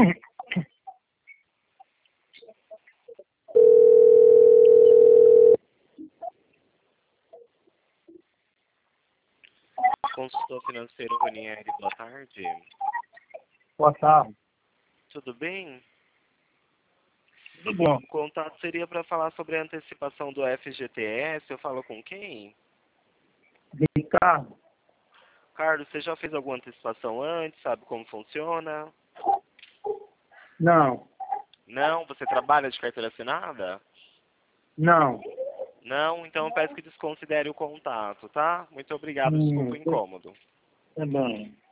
Consultor financeiro Ranieri, boa tarde. Boa tarde. Tudo bem? Tudo bom. O contato seria para falar sobre a antecipação do FGTS. Eu falo com quem? Ricardo? Carlos, você já fez alguma antecipação antes? Sabe como funciona? Não. Não? Você trabalha de carteira assinada? Não. Não? Então eu peço que desconsidere o contato, tá? Muito obrigado, desculpa o incômodo. Tá bom.